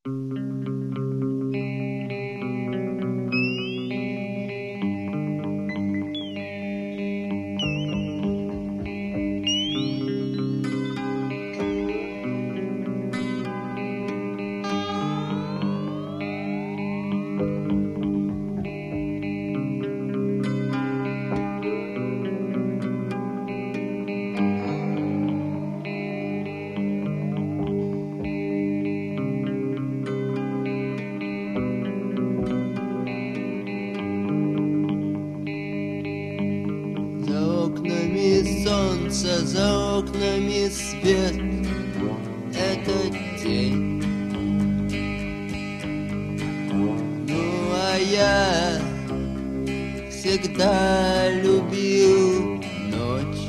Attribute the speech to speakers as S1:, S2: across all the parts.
S1: Солнце, за окнами свет, это день. Ну а я всегда любил ночь,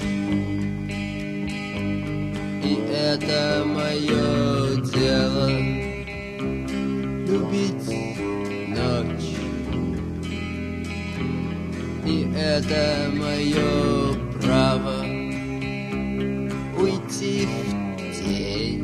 S1: и это мое дело — любить ночь, и это мое право уйти в тень.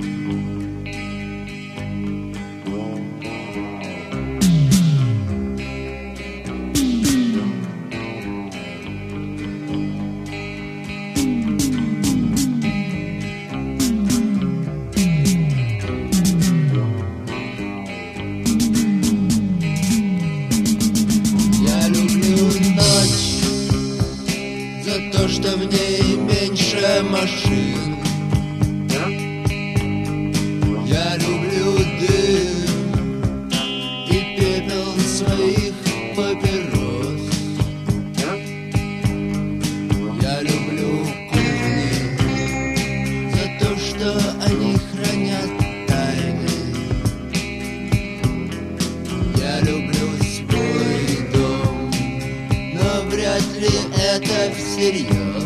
S1: Я люблю ночь за то, что в ней меньше машин. Я люблю дым и пепел своих папирос. Я люблю кухни за то, что они хранят тайны. Я люблю свой дом, но вряд ли это всерьез.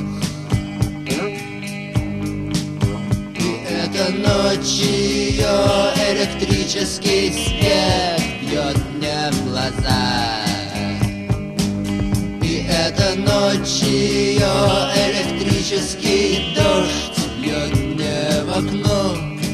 S1: Ночь, ее электрический свет бьет мне в глаза. И эта ночь, ее электрический дождь бьет мне в окно.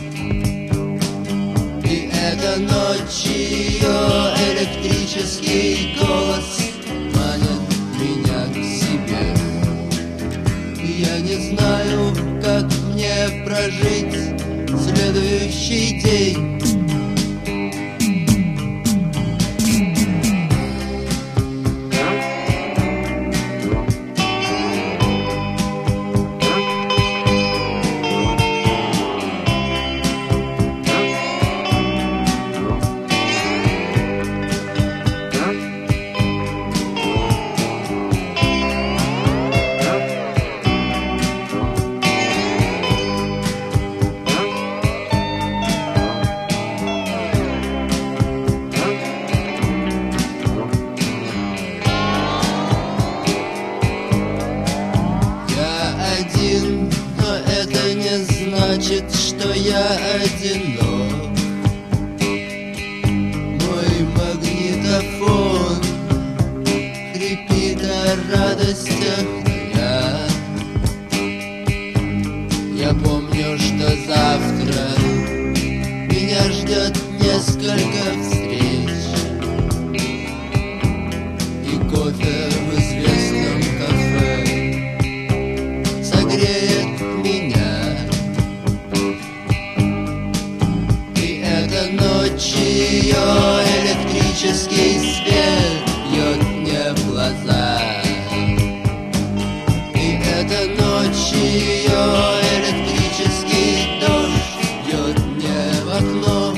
S1: И эта ночь, ее электрический голос манит меня к себе. И я не знаю, как мне прожить следующий день. Но это не значит, что я одинок. Мой магнитофон хрипит о радостях. Я помню, что завтра меня ждет несколько встреч и кофе в известном кафе согреет меня. И эта ночь, ее электрический свет бьет мне в глаза. И эта ночь, ее электрический дождь бьет мне в окно.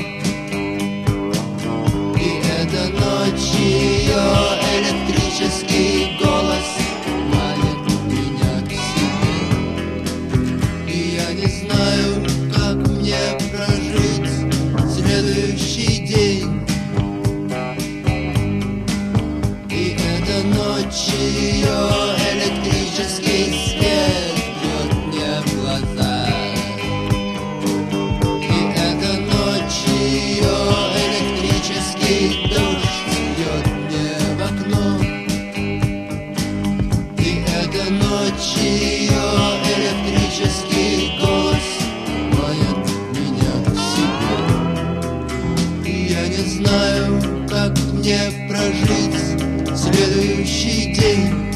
S1: И эта ночь, ее электрический голос манит меня к себе. И я не знаю, как мне прожить следующий день. И эта ночь, ее электрический свет бьет мне в глаза. И эта ночь, ее электрический дождь бьет мне в окно. И эта ночь, ее электрический голос манит меня к себе. И не знаю, как мне прожить следующий день.